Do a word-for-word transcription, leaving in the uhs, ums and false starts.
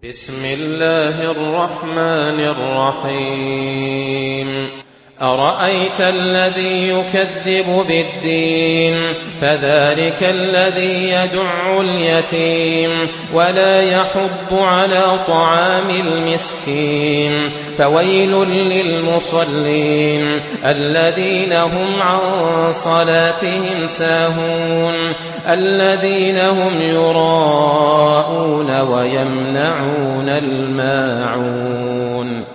بسم الله الرحمن الرحيم أرأيت الذي يكذب بالدين فذلك الذي يدع اليتيم ولا يحض على طعام المسكين فويل للمصلين الذين هم عن صلاتهم ساهون الذين هم يراءون ويمنعون الماعون